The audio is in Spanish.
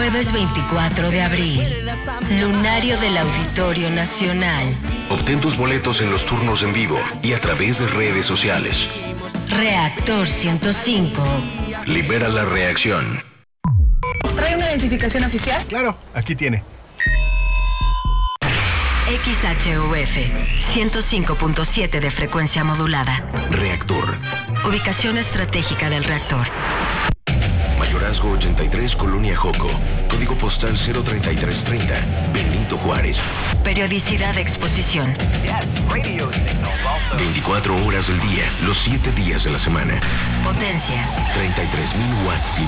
Jueves 24 de abril, Lunario del Auditorio Nacional. Obtén tus boletos en los turnos en vivo y a través de redes sociales. Reactor 105. Libera la reacción. ¿Trae una identificación oficial? Claro, aquí tiene. XHUF 105.7 de frecuencia modulada. Reactor. Ubicación estratégica del reactor. Mayorazgo 83, Colonia Joco. Código postal 03330, Benito Juárez. Periodicidad de exposición. 24 horas del día, los 7 días de la semana. Potencia. 33,000 watts